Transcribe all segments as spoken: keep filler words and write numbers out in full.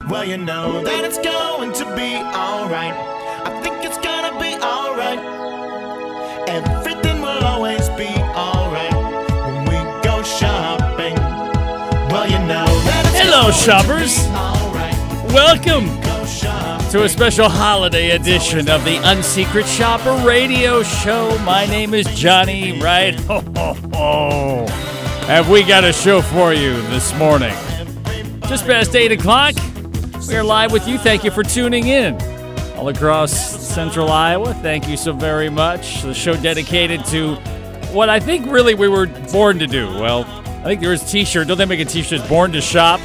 Well, you know that it's going to be alright. I think it's gonna be alright. Everything will always be alright when we go shopping. Well, you know that it's Hello, going shoppers. to be alright. Welcome Go shopping. to a special holiday edition of the Unsecret Shopper Radio Show. My name is Johnny, right? Ho, ho, ho. Have we got a show for you this morning? Just past eight o'clock. We are live with you. Thank you for tuning in. All across central Iowa, thank you so very much. The show dedicated to what I think really we were born to do. Well, I think there is a t-shirt. Don't they make a t-shirt, Born to Shop?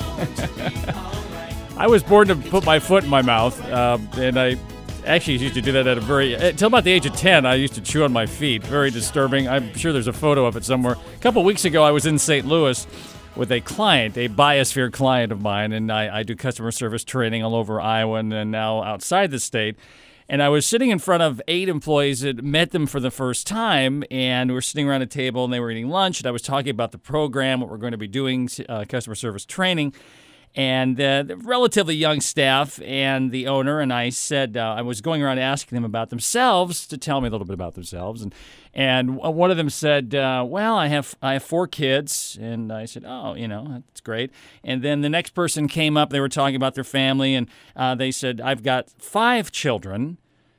I was born to put my foot in my mouth, um, and I actually used to do that at a very, until about the age of ten, I used to chew on my feet. Very disturbing. I'm sure there's a photo of it somewhere. A couple weeks ago, I was in Saint Louis with a client, a Biosphere client of mine, and I, I do customer service training all over Iowa and then now outside the state. And I was sitting in front of eight employees that met them for the first time, and we were sitting around a table, and they were eating lunch, and I was talking about the program, what we're going to be doing, uh, customer service training, and uh, the relatively young staff and the owner, and I said, uh, I was going around asking them about themselves to tell me a little bit about themselves, and and one of them said, uh, well, I have I have four kids, and I said, oh, you know, that's great. And then the next person came up, they were talking about their family, and uh, they said, I've got five children.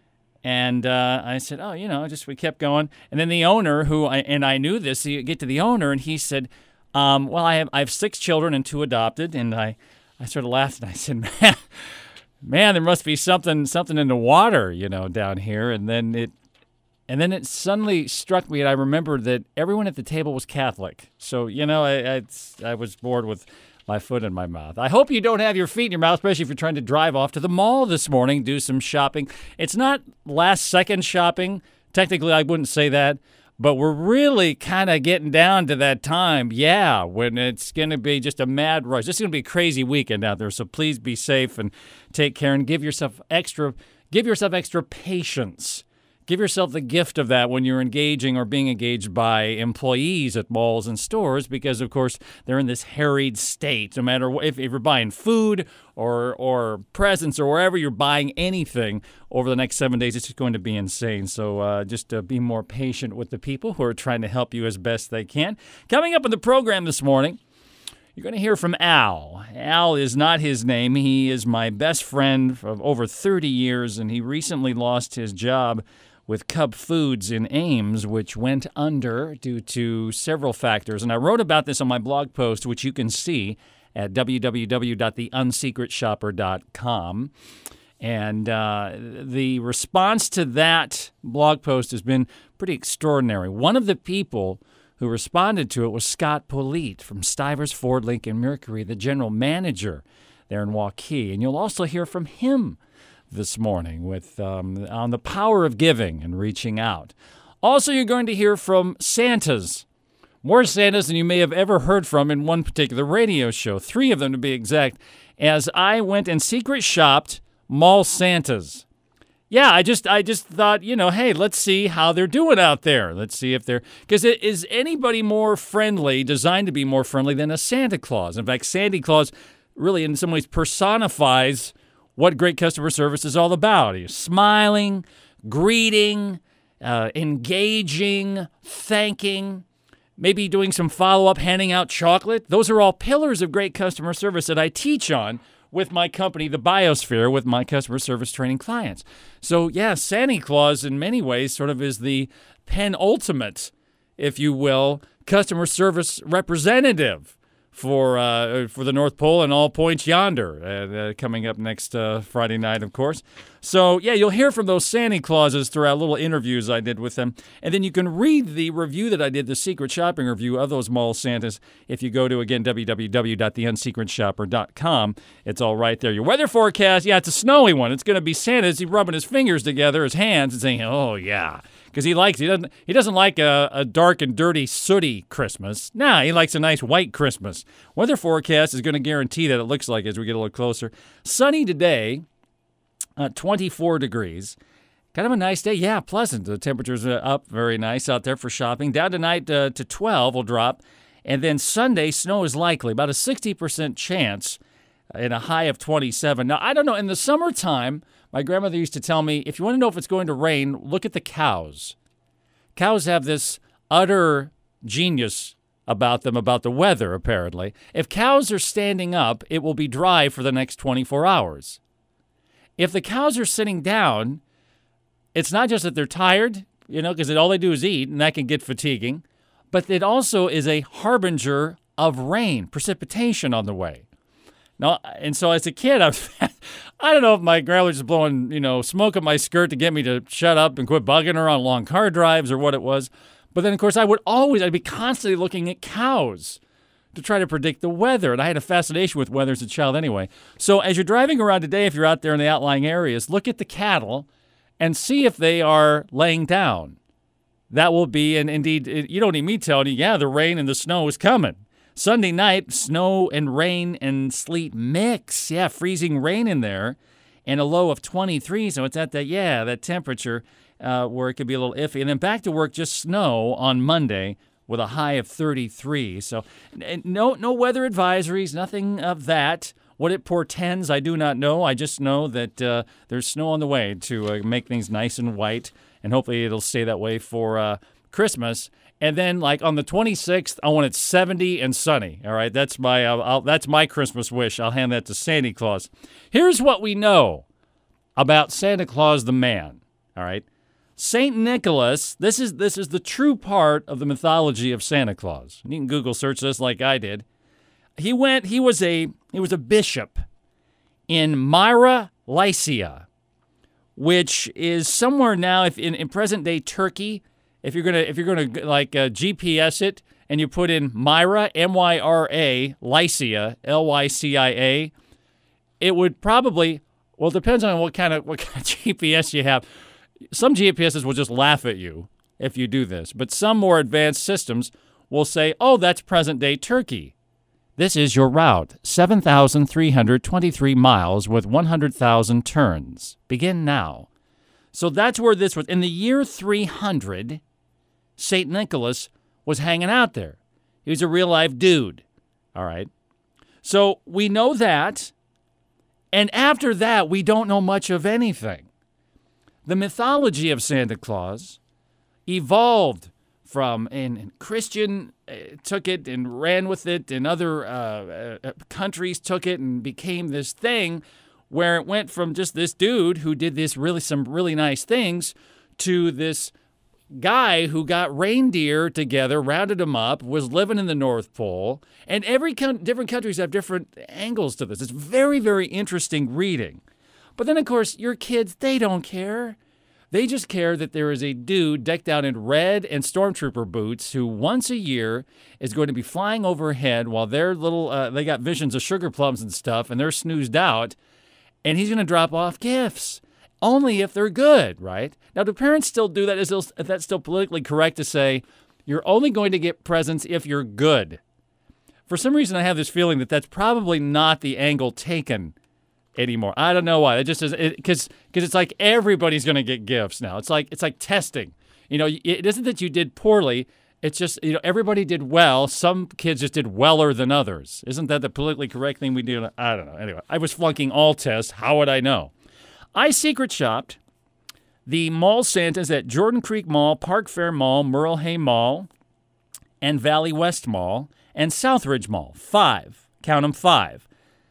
And uh, I said, oh, you know, just we kept going. And then the owner, who I, and I knew this, you get to the owner, and he said, um, well, I have I have six children and two adopted. And I, I sort of laughed, and I said, man, man, there must be something something in the water, you know, down here. And then it, and then it suddenly struck me, and I remembered that everyone at the table was Catholic. So, you know, I I, I was bored with my foot in my mouth. I hope you don't have your feet in your mouth, especially if you're trying to drive off to the mall this morning, do some shopping. It's not last second shopping. Technically, I wouldn't say that, but we're really kind of getting down to that time, yeah, when it's going to be just a mad rush. This is going to be a crazy weekend out there, so please be safe and take care and give yourself extra, give yourself extra patience. Give yourself the gift of that when you're engaging or being engaged by employees at malls and stores because, of course, they're in this harried state. No matter what, if, if you're buying food or or presents or wherever you're buying anything over the next seven days, it's just going to be insane. So uh, just uh, be more patient with the people who are trying to help you as best they can. Coming up in the program this morning, you're going to hear from Al. Al is not his name. He is my best friend of over thirty years, and he recently lost his job with Cub Foods in Ames, which went under due to several factors. And I wrote about this on my blog post, which you can see at w w w dot the unsecret shopper dot com. And uh, the response to that blog post has been pretty extraordinary. One of the people who responded to it was Scott Polite from Stivers Ford Lincoln Mercury, the general manager there in Waukee. And you'll also hear from him this morning with um, on the power of giving and reaching out. Also, you're going to hear from Santas. More Santas than you may have ever heard from in one particular radio show. Three of them to be exact, as I went and secret shopped mall Santas. Yeah, I just I just thought, you know, hey, let's see how they're doing out there. Let's see if they're, because is anybody more friendly, designed to be more friendly than a Santa Claus? In fact, Santa Claus really in some ways personifies what great customer service is all about. He's smiling, greeting, uh, engaging, thanking, maybe doing some follow-up, handing out chocolate. Those are all pillars of great customer service that I teach on with my company, the Biosphere, with my customer service training clients. So, yeah, Santa Claus in many ways sort of is the penultimate, if you will, customer service representative for uh, for the North Pole and all points yonder, uh, uh, coming up next uh, Friday night, of course. So, yeah, you'll hear from those Santa Clauses throughout little interviews I did with them. And then you can read the review that I did, the secret shopping review of those mall Santas, if you go to, again, w w w dot the unsecret shopper dot com. It's all right there. Your weather forecast, yeah, it's a snowy one. It's going to be Santa. He's rubbing his fingers together, his hands, and saying, oh, yeah. Because he likes, he doesn't, he doesn't like a, a dark and dirty, sooty Christmas. Nah, he likes a nice white Christmas. Weather forecast is going to guarantee that it looks like as we get a little closer. Sunny today, uh, twenty-four degrees. Kind of a nice day. Yeah, pleasant. The temperature's up, very nice out there for shopping. Down tonight uh, to twelve will drop. And then Sunday, snow is likely, about a sixty percent chance and a high of twenty-seven. Now, I don't know. In the summertime, my grandmother used to tell me, if you want to know if it's going to rain, look at the cows. Cows have this utter genius about them, about the weather, apparently. If cows are standing up, it will be dry for the next twenty-four hours. If the cows are sitting down, it's not just that they're tired, you know, because all they do is eat, and that can get fatiguing, but it also is a harbinger of rain, precipitation on the way. Now, and so as a kid, I, was, I don't know if my grandma was just blowing, you know, smoke up my skirt to get me to shut up and quit bugging her on long car drives or what it was. But then, of course, I would always, I'd be constantly looking at cows to try to predict the weather. And I had a fascination with weather as a child anyway. So as you're driving around today, if you're out there in the outlying areas, look at the cattle and see if they are laying down. That will be, and indeed, you don't need me telling you, yeah, the rain and the snow is coming. Sunday night, snow and rain and sleet mix. Yeah, freezing rain in there and a low of twenty-three. So it's at that, yeah, that temperature uh, where it could be a little iffy. And then back to work, just snow on Monday with a high of thirty-three. So no, no weather advisories, nothing of that. What it portends, I do not know. I just know that uh, there's snow on the way to uh, make things nice and white. And hopefully it'll stay that way for uh, Christmas. And then, like, on the twenty-sixth, I want it seventy and sunny. All right, that's my uh, I'll, that's my Christmas wish. I'll hand that to Santa Claus. Here's what we know about Santa Claus the man. All right, Saint Nicholas. This is this is the true part of the mythology of Santa Claus. You can Google search this like I did. He went. He was a he was a bishop in Myra, Lycia, which is somewhere now, if in, in present day Turkey. If you're gonna, if you're gonna like uh, G P S it, and you put in Myra, M Y R A, Lycia, L Y C I A, it would probably, well, it depends on what kind of what kind of G P S you have. Some G P Ses will just laugh at you if you do this, but some more advanced systems will say, "Oh, that's present-day Turkey. This is your route, seven thousand three hundred twenty-three miles with one hundred thousand turns. Begin now." So that's where this was. In the year three hundred. Saint Nicholas was hanging out there. He was a real-life dude, all right? So we know that, and after that, we don't know much of anything. The mythology of Santa Claus evolved from, and, and Christian uh, took it and ran with it, and other uh, uh, countries took it and became this thing where it went from just this dude who did this really some really nice things to this guy who got reindeer together, rounded them up, was living in the North Pole, and every con- different countries have different angles to this. It's very, very interesting reading. But then, of course, your kids, they don't care. They just care that there is a dude decked out in red and stormtrooper boots who once a year is going to be flying overhead while they're little, uh, they got visions of sugar plums and stuff, and they're snoozed out, and he's going to drop off gifts. Only if they're good, right? Now, do parents still do that? Is that still politically correct to say you're only going to get presents if you're good? For some reason, I have this feeling that that's probably not the angle taken anymore. I don't know why. It just is because because it's like everybody's going to get gifts now. It's like it's like testing. You know, it isn't that you did poorly. It's just, you know, everybody did well. Some kids just did weller than others. Isn't that the politically correct thing we do? I don't know. Anyway, I was flunking all tests. How would I know? I secret shopped the mall Santas at Jordan Creek Mall, Park Fair Mall, Merle Hay Mall, and Valley West Mall, and Southridge Mall. Five. Count them, five.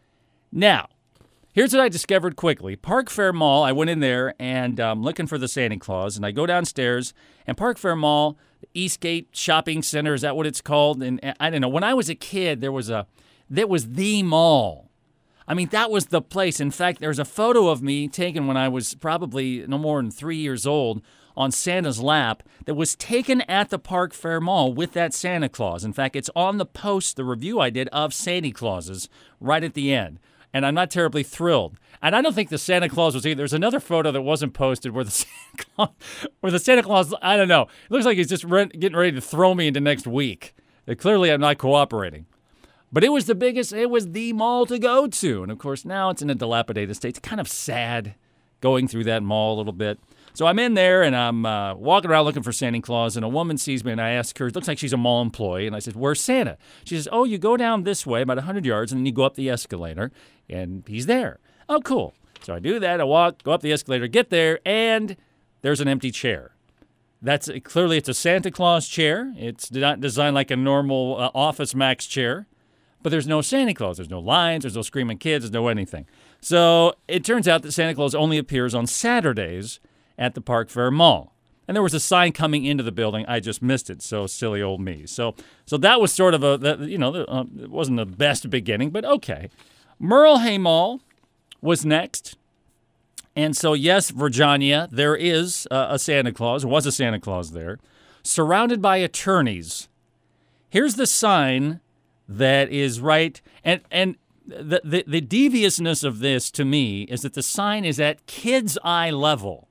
Now, here's what I discovered quickly. Park Fair Mall, I went in there and um, looking for the Santa Claus, and I go downstairs, and Park Fair Mall, Eastgate Shopping Center, is that what it's called? And, and I don't know. When I was a kid, there was a, that was the mall. I mean, that was the place. In fact, there's a photo of me taken when I was probably no more than three years old on Santa's lap that was taken at the Park Fair Mall with that Santa Claus. In fact, it's on the post, the review I did of Santa Clauses right at the end. And I'm not terribly thrilled. And I don't think the Santa Claus was either. There's another photo that wasn't posted where the Santa Claus, where the Santa Claus, I don't know. It looks like he's just re- getting ready to throw me into next week. Uh, clearly, I'm not cooperating. But it was the biggest, it was the mall to go to. And, of course, now it's in a dilapidated state. It's kind of sad going through that mall a little bit. So I'm in there, and I'm uh, walking around looking for Santa Claus, and a woman sees me, and I ask her, it looks like she's a mall employee, and I said, where's Santa? She says, oh, you go down this way about one hundred yards, and then you go up the escalator, and he's there. Oh, cool. So I do that. I walk, go up the escalator, get there, and there's an empty chair. That's clearly it's a Santa Claus chair. It's not designed like a normal uh, Office Max chair, but there's no Santa Claus. There's no lines. There's no screaming kids. There's no anything. So it turns out that Santa Claus only appears on Saturdays at the Park Fair Mall. And there was a sign coming into the building. I just missed it. So silly old me. So so that was sort of a, that, you know, uh, it wasn't the best beginning, but okay. Merle Hay Mall was next. And so, yes, Virginia, there is uh, a Santa Claus, was a Santa Claus there, surrounded by attorneys. Here's the sign that is right, and and the, the, the deviousness of this to me is that the sign is at kids' eye level.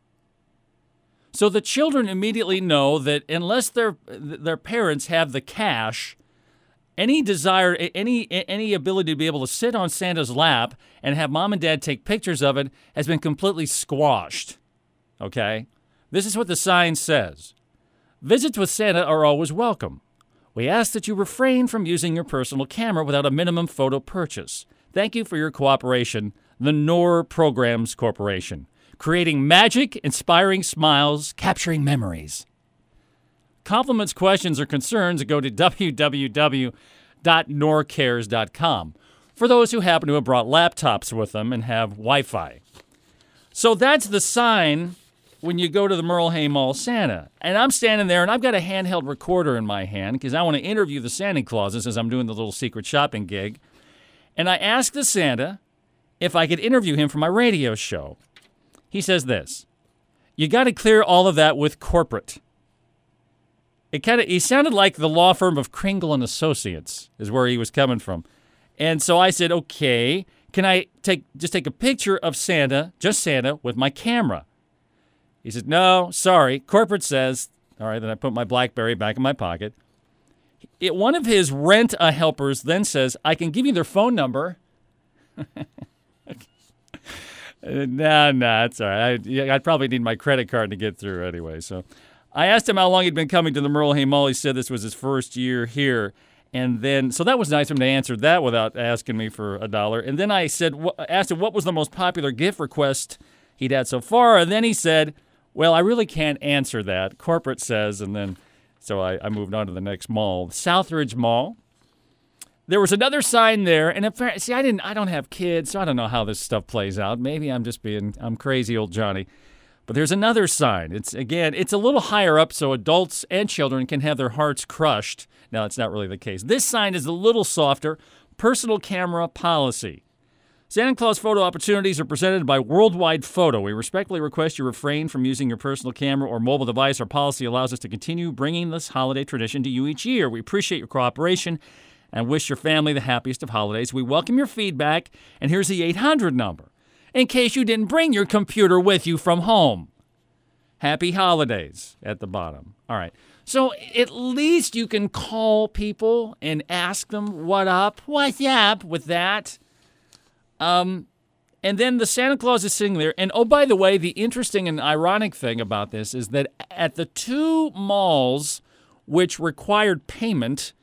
So the children immediately know that unless their their parents have the cash, any desire, any any ability to be able to sit on Santa's lap and have mom and dad take pictures of it has been completely squashed. Okay? This is what the sign says. Visits with Santa are always welcome. We ask that you refrain from using your personal camera without a minimum photo purchase. Thank you for your cooperation. The N O R Programs Corporation. Creating magic, inspiring smiles, capturing memories. Compliments, questions, or concerns, go to w w w dot norcares dot com for those who happen to have brought laptops with them and have Wi-Fi. So that's the sign when you go to the Merle Hay Mall Santa. And I'm standing there, and I've got a handheld recorder in my hand because I want to interview the Santa Clauses as I'm doing the little secret shopping gig. And I asked the Santa if I could interview him for my radio show. He says this, you got to clear all of that with corporate. It kind of, he sounded like the law firm of Kringle and Associates is where he was coming from. And so I said, okay, can I take just take a picture of Santa, just Santa, with my camera? He said, no, sorry. Corporate says, all right, then I put my BlackBerry back in my pocket. It, one of his rent-a-helpers then says, I can give you their phone number. No, no, it's all right. I, I'd probably need my credit card to get through anyway. So I asked him how long he'd been coming to the Merle Hay Mall. He said this was his first year here. And then, so that was nice of him to answer that without asking me for a dollar. And then I said, asked him what was the most popular gift request he'd had so far. And then he said, well, I really can't answer that. Corporate says, and then, so I, I moved on to the next mall, Southridge Mall. There was another sign there, and in fact, see, I didn't, I don't have kids, so I don't know how this stuff plays out. Maybe I'm just being, I'm crazy old Johnny. But there's another sign. It's, again, it's a little higher up so adults and children can have their hearts crushed. Now, it's not really the case. This sign is a little softer. Personal camera policy. Santa Claus photo opportunities are presented by Worldwide Photo. We respectfully request you refrain from using your personal camera or mobile device. Our policy allows us to continue bringing this holiday tradition to you each year. We appreciate your cooperation and wish your family the happiest of holidays. We welcome your feedback, and here's the eight hundred number, in case you didn't bring your computer with you from home. Happy holidays at the bottom. All right. So at least you can call people and ask them, what up? What's up with that? Um, and then the Santa Claus is sitting there. And, oh, by the way, the interesting and ironic thing about this is that at the two malls which required payment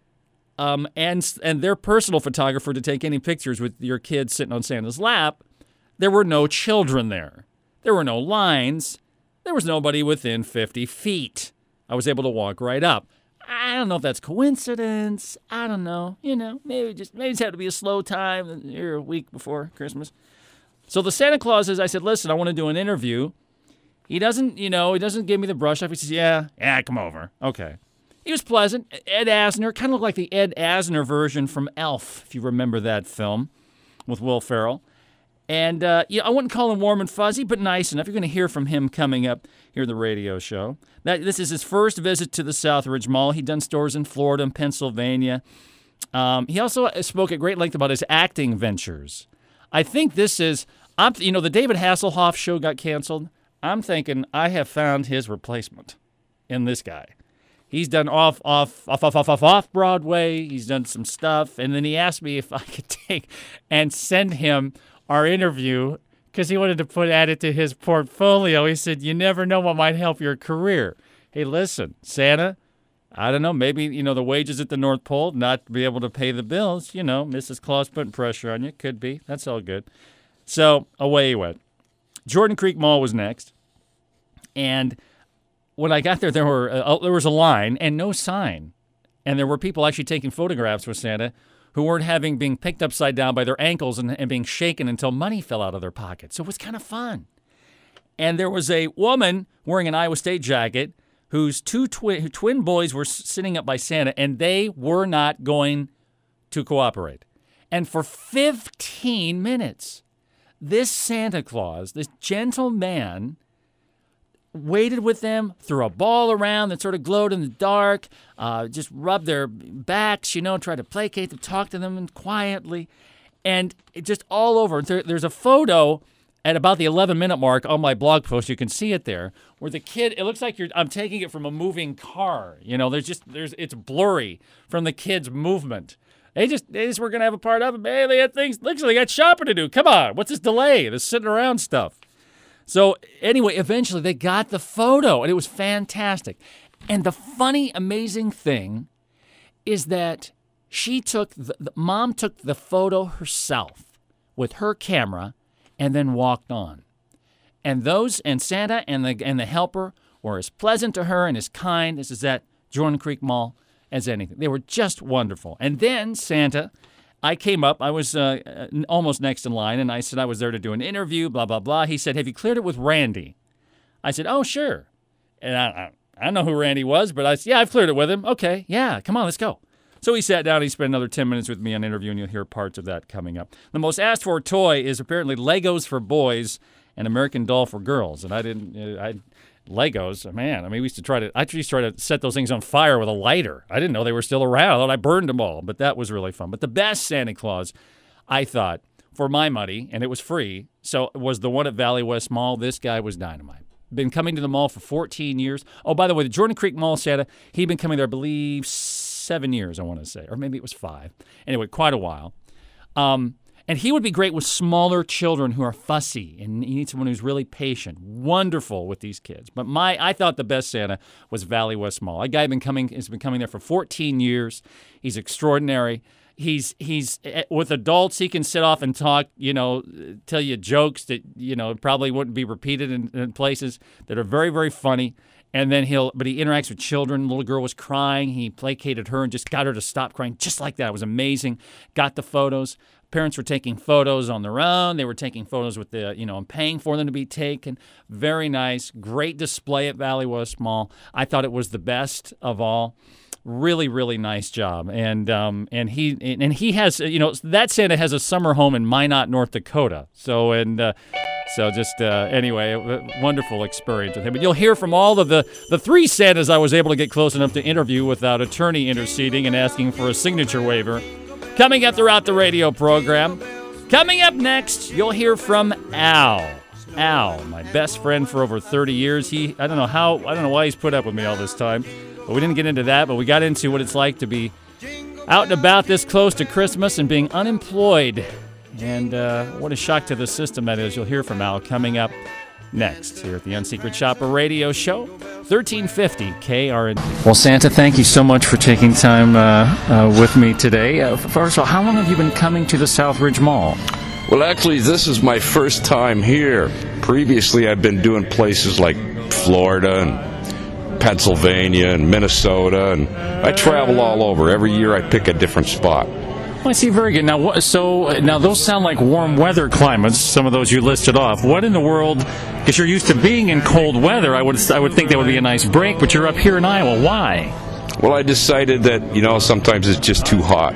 um, and, and their personal photographer to take any pictures with your kids sitting on Santa's lap, there were no children there. There were no lines. There was nobody within fifty feet. I was able to walk right up. I don't know if that's coincidence. I don't know. You know, maybe just maybe it's had to be a slow time here a week before Christmas. So the Santa Claus is, I said, listen, I want to do an interview. He doesn't, you know, he doesn't give me the brush off. He says, yeah, yeah, come over. Okay. He was pleasant. Ed Asner, kind of looked like the Ed Asner version from Elf, if you remember that film with Will Ferrell. And, uh, you know, I wouldn't call him warm and fuzzy, but nice enough. You're going to hear from him coming up here in the radio show. That This is his first visit to the Southridge Mall. He'd done stores in Florida and Pennsylvania. Um, he also spoke at great length about his acting ventures. I think this is, I'm, you know, the David Hasselhoff show got canceled. I'm thinking I have found his replacement in this guy. He's done off, off, off, off, off, off, off Broadway. He's done some stuff. And then he asked me if I could take and send him our interview because he wanted to put add it to his portfolio. He said, you never know what might help your career. Hey, listen, Santa, I don't know, maybe, you know, the wages at the North Pole, not be able to pay the bills, you know, Missus Claus putting pressure on you. Could be. That's all good. So away he went. Jordan Creek Mall was next. And when I got there, there were uh, there was a line and no sign. And there were people actually taking photographs with Santa who weren't having being picked upside down by their ankles and, and being shaken until money fell out of their pockets. So it was kind of fun. And there was a woman wearing an Iowa State jacket whose two twi- twin boys were sitting up by Santa, and they were not going to cooperate. And for fifteen minutes, this Santa Claus, this gentle man, waited with them, threw a ball around that sort of glowed in the dark, uh, just rubbed their backs, you know, tried to placate them, talk to them quietly, and it just all over. There, there's a photo at about the eleven-minute mark on my blog post. You can see it there, where the kid, it looks like you're. I'm taking it from a moving car. You know, there's just, there's it's blurry from the kid's movement. They just, they just were going to have a part of it. Man, they had things, looks like they got shopping to do. Come on, what's this delay? This sitting around stuff. So anyway, eventually they got the photo, and it was fantastic. And the funny, amazing thing is that she took, the, the mom took the photo herself with her camera and then walked on. And those, and Santa and the and the helper were as pleasant to her and as kind as is at Jordan Creek Mall as anything. They were just wonderful. And then Santa, I came up, I was uh, almost next in line, and I said I was there to do an interview, blah, blah, blah. He said, have you cleared it with Randy? I said, oh, sure. And I, I, I don't know who Randy was, but I said, yeah, I've cleared it with him. Okay, yeah, come on, let's go. So he sat down, he spent another ten minutes with me on interview, and you'll hear parts of that coming up. The most asked for toy is apparently Legos for boys and American Doll for girls. And I didn't, I Legos, man, I mean, we used to try to, I used to try to set those things on fire with a lighter. I didn't know they were still around. I thought I burned them all, but that was really fun. But the best Santa Claus, I thought, for my money, and it was free, so was the one at Valley West Mall. This guy was dynamite. Been coming to the mall for fourteen years. Oh, by the way, the Jordan Creek Mall Santa, he'd been coming there, I believe, seven years, I want to say, or maybe it was five. Anyway, quite a while. Um, and he would be great with smaller children who are fussy, and you need someone who's really patient. Wonderful with these kids. But my, I thought the best Santa was Valley West Mall. A guy been coming has been coming there for fourteen years. He's extraordinary. He's he's with adults. He can sit off and talk, you know, tell you jokes that you know probably wouldn't be repeated in, in places that are very very funny. And then he'll, but he interacts with children. The little girl was crying. He placated her and just got her to stop crying just like that. It was amazing. Got the photos. Parents were taking photos on their own. They were taking photos with the, you know, and paying for them to be taken. Very nice. Great display at Valley West Mall. I thought it was the best of all. Really, really nice job. And um, and he and he has, you know, that Santa has a summer home in Minot, North Dakota. So, and uh, so just, uh, anyway, a wonderful experience with him. But you'll hear from all of the, the three Santas I was able to get close enough to interview without attorney interceding and asking for a signature waiver. Coming up throughout the radio program. Coming up next, you'll hear from Al. Al, my best friend for over thirty years. He, I don't know how, I don't know why he's put up with me all this time. But we didn't get into that, but we got into what it's like to be out and about this close to Christmas and being unemployed. And uh, what a shock to the system that is. You'll hear from Al coming up next here at the Unsecret Shopper Radio Show, thirteen fifty K R N D. Well, Santa, thank you so much for taking time uh, uh, with me today. Uh, first of all, how long have you been coming to the Southridge Mall? Well, actually, this is my first time here. Previously, I've been doing places like Florida and Pennsylvania and Minnesota, and I travel all over. Every year I pick a different spot. Well, I see. Very good. Now, what, so now those sound like warm weather climates. Some of those you listed off. What in the world? Because you're used to being in cold weather, I would I would think that would be a nice break. But you're up here in Iowa. Why? Well, I decided that you know sometimes it's just too hot.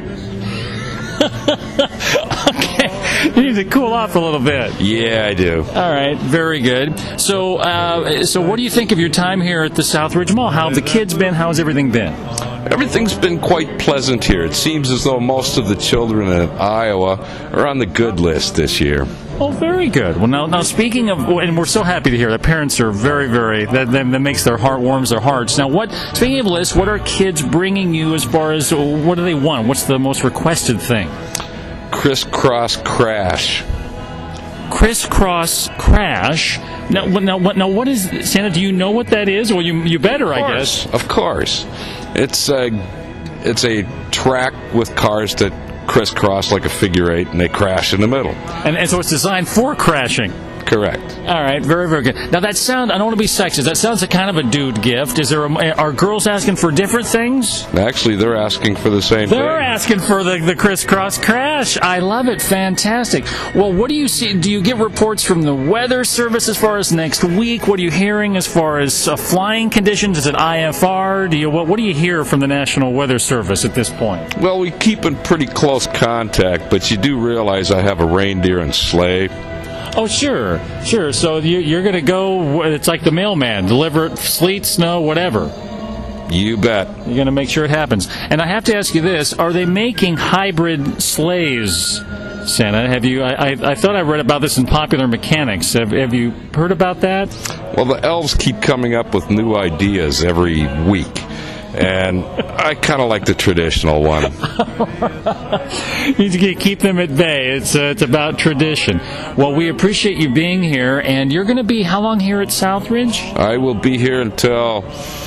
Okay, you need to cool off a little bit. Yeah, I do. All right, very good. So, uh, so what do you think of your time here at the Southridge Mall? How have the kids been? How has everything been? Everything's been quite pleasant here. It seems as though most of the children in Iowa are on the good list this year. Oh, very good. Well, now, now speaking of, and we're so happy to hear that parents are very, very, that, that, that makes their heart, warms their hearts. Now, what, speaking of lists, what are kids bringing you as far as, what do they want? What's the most requested thing? Crisscross Crash. crisscross crash. Now, now, what, now, what is Santa? Do you know what that is? Well, you you better, I guess. Of course, it's a it's a track with cars that crisscross like a figure eight, and they crash in the middle. And, and so it's designed for crashing. Correct. All right, very, very good. Now that sound, I don't want to be sexist. That sounds like kind of a dude gift. Is there? A, are girls asking for different things? Actually, they're asking for the same thing. They're asking for the, the crisscross crash. I love it. Fantastic. Well, what do you see? Do you get reports from the Weather Service as far as next week? What are you hearing as far as uh, flying conditions? Is it I F R? Do you what? What do you hear from the National Weather Service at this point? Well, we keep in pretty close contact, but you do realize I have a reindeer and sleigh. Oh, sure, sure. So you, you're going to go, it's like the mailman, deliver it, sleet, snow, whatever. You bet. You're going to make sure it happens. And I have to ask you this, are they making hybrid sleighs, Santa? Have you, I, I, I thought I read about this in Popular Mechanics. Have, have you heard about that? Well, the elves keep coming up with new ideas every week. And I kind of like the traditional one. You keep them at bay. It's uh, it's about tradition. Well, we appreciate you being here, and you're going to be how long here at Southridge? I will be here until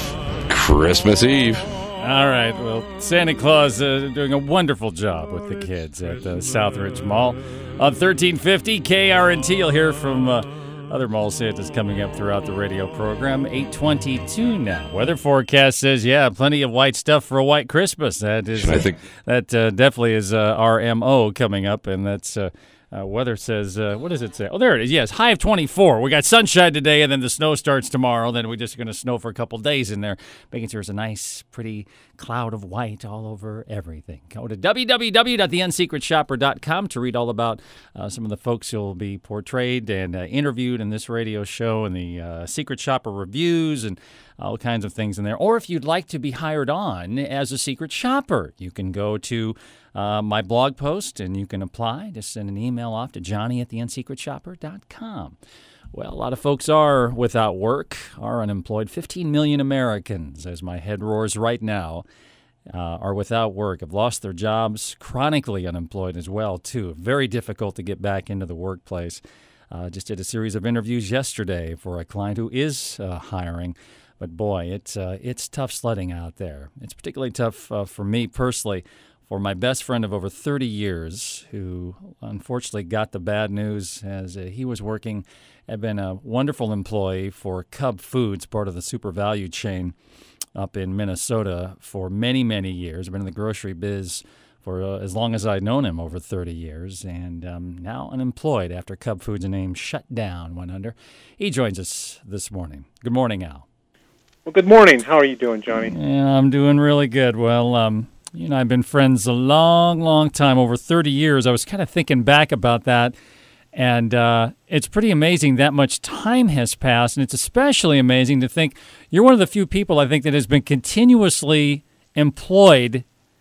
Christmas Eve. All right. Well, Santa Claus uh, doing a wonderful job with the kids at the Southridge Mall. On thirteen fifty K R N T, you'll hear from Uh, other mall Santas coming up throughout the radio program. eight twenty-two now. Weather forecast says, yeah, plenty of white stuff for a white Christmas. That is, I think that uh, definitely is uh, our M O coming up, and that's uh, uh, weather says, uh, what does it say? Oh, there it is. Yes, high of twenty-four. We got sunshine today, and then the snow starts tomorrow. Then we're just going to snow for a couple days in there, making sure it's a nice, pretty cloud of white all over everything. Go to w w w dot the unsecret shopper dot com to read all about uh, some of the folks who will be portrayed and uh, interviewed in this radio show, and the uh, Secret Shopper reviews and all kinds of things in there. Or if you'd like to be hired on as a secret shopper, you can go to uh, my blog post and you can apply. Just send an email off to johnny at the unsecret shopper dot com. Well, a lot of folks are without work, are unemployed. fifteen million Americans, as my head roars right now, uh, are without work, have lost their jobs, chronically unemployed as well, too. Very difficult to get back into the workplace. Uh, just did a series of interviews yesterday for a client who is uh, hiring. But, boy, it's, uh, it's tough sledding out there. It's particularly tough uh, for me personally, for my best friend of over thirty years, who unfortunately got the bad news as uh, he was working, had been a wonderful employee for Cub Foods, part of the Super Value chain up in Minnesota for many, many years. I've been in the grocery biz for uh, as long as I'd known him, over thirty years, and um, now unemployed after Cub Foods' name shut down, went under. He joins us this morning. Good morning, Al. Well, good morning. How are you doing, Johnny? Yeah, I'm doing really good. Well, um, you know, I've been friends a long, long time, over thirty years. I was kind of thinking back about that, and uh, it's pretty amazing that much time has passed, and it's especially amazing to think you're one of the few people, I think, that has been continuously employed,